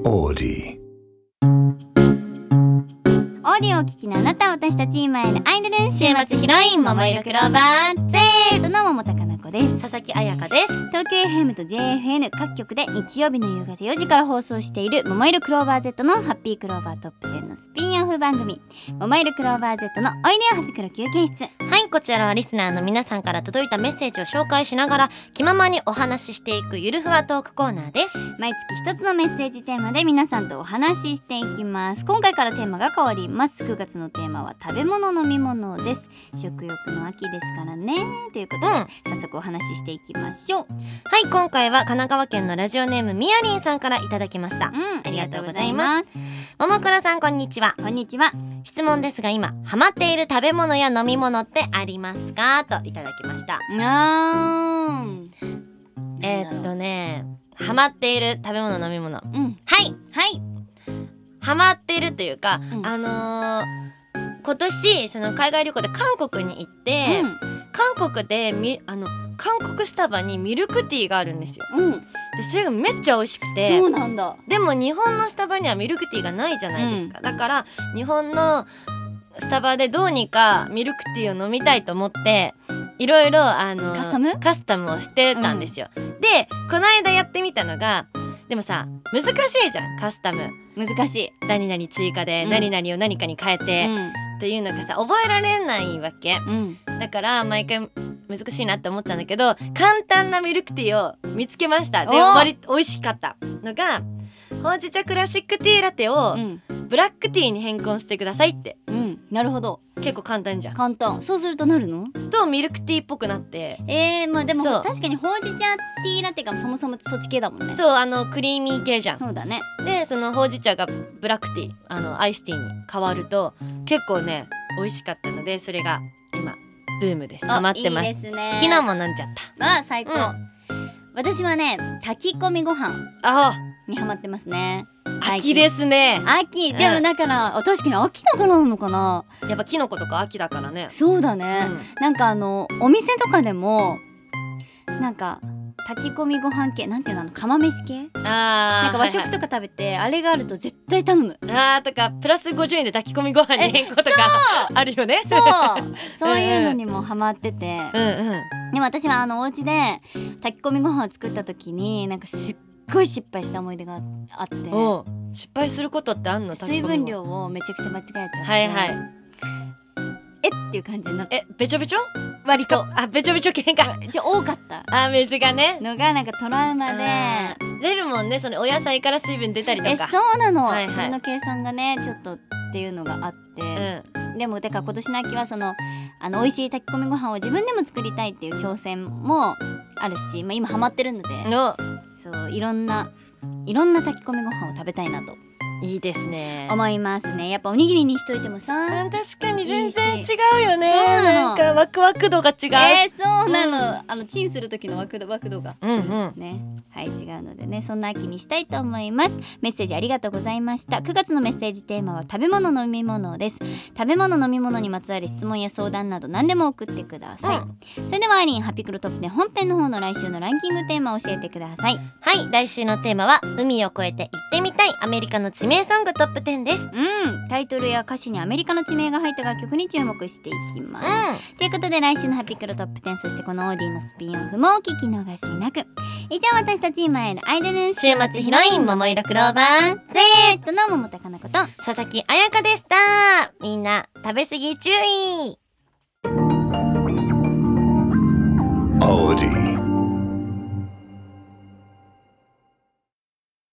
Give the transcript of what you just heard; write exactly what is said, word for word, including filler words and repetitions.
オーディオーディをお聞きのあなた、私たち今へのアイドル週末ヒロイン桃色クローバー Z の桃高菜子です。 佐々木彩香です。 東京 エフエム と ジェーエフエヌ 各局で日曜日の夕方よじから放送している桃色クローバー Z のハッピークローバートップテンのスピンオフ番組、桃色クローバー Z のおいでよハピクロ休憩室。 はい、こちらはリスナーの皆さんから届いたメッセージを紹介しながら気ままにお話ししていくゆるふわトークコーナーです。 毎月一つのメッセージテーマで皆さんとお話ししていきます。今回からテーマが変わります。くがつのテーマは食べ物飲み物です。食欲の秋ですからねということで、うん、早速お話ししていきましょう。 はい、今回は神奈川県のラジオネームみやりんさんからいただきました。 うん、ありがとうございます。 ももクロさん、こんにちは。 こんにちは。 質問ですが、今ハマっている食べ物や飲み物ってありますかといただきました。 あーえー、っとねハマっている食べ物飲み物、 うん、 はいはいハマっているというか、 うん、 あのー、今年その海外旅行で韓国に行って、うん、韓国でみあの韓国スタバにミルクティーがあるんですよ、 うん、 でそれがめっちゃ美味しくて。 そうなんだ。 でも日本のスタバにはミルクティーがないじゃないですか、うん、だから日本のスタバでどうにかミルクティーを飲みたいと思っていろいろあのカスタムカスタムをしてたんですよ、うん、でこの間やってみたのが、でもさ難しいじゃんカスタム。 難しい。 何々追加で何々を何かに変えて、うん、っていうのがさ覚えられないわけ、うん、だから毎回難しいなって思ってたんだけど、簡単なミルクティーを見つけました。で割と美味しかったのが、ほうじ茶クラシックティーラテをブラックティーに変更してくださいって、 うん、なるほど。 結構簡単じゃん。 簡単。そうするとなるのとミルクティーっぽくなって、 えー、まあでも確かにほうじ茶ティーラテがそもそもそっち系だもんね。 そう、あのクリーミー系じゃん。 そうだね。 でそのほうじ茶がブラックティー、あのアイスティーに変わると結構ね美味しかったので、それが今ブームです。ハマってます。いいですね。昨日も飲んじゃった。 あ、最高、うん、私はね炊き込みご飯にハマってますね。 秋ですね。 秋、でもだから、うん、確かに秋だからなのかな。 やっぱキノコとか秋だからね。 そうだね、うん、なんかあのお店とかでもなんか炊き込みご飯系、なんていうの、あの釜飯系、あなんか和食とか食べて、はいはい、あれがあると絶対頼む。 あーとかプラスごじゅうえんで炊き込みご飯に変更とかあるよね。 そうそういうのにもハマってて、うん、うん、でも私はあのお家で炊き込みご飯を作った時になんかすっごい失敗した思い出があって。 お失敗することってあんの？ 水分量をめちゃくちゃ間違えちゃって、 はいはい、 えっていう感じになって、 えべちょべちょ割とあべちょべちょ系がちょ多かったあ水がねのがなんかトラウマで出るもんね、そのお野菜から水分出たりとか。 えそうなの、 はいはい、 その計算がねちょっとっていうのがあって、うん、でもだから今年の秋はそのあの美味しい炊き込みご飯を自分でも作りたいっていう挑戦もあるし、まあ、今ハマってるので、そういろんないろんな炊き込みご飯を食べたいなと。 いいですね。 思いますね。やっぱおにぎりにしといてもさ、 うん、確かに全然違うよね。そうなの。なんかワクワク度が違う。 えー、そうなの、うん、あのチンする時のワクワク度が、 うんうん、 ね、はい、違うのでね、そんな秋にしたいと思います。メッセージありがとうございました。くがつのメッセージテーマは食べ物飲み物です。食べ物飲み物にまつわる質問や相談など何でも送ってください、うん、それではアイリンハピクロトップで本編の方の来週のランキングテーマを教えてください。 はい、来週のテーマは海を越えて行ってみたいアメリカの地名ソングトップテンです。 うん、タイトルや歌詞にアメリカの地名が入った楽曲に注目していきます、うん、ということで来週のハピクロトップテン、そしてこのオーディのスピンオフもお聞き逃しなく。以上、私たち今へのアイドル週末ヒロイン桃色クローバー Z の桃高菜子と佐々木彩香でした。みんな食べ過ぎ注意。 オーディ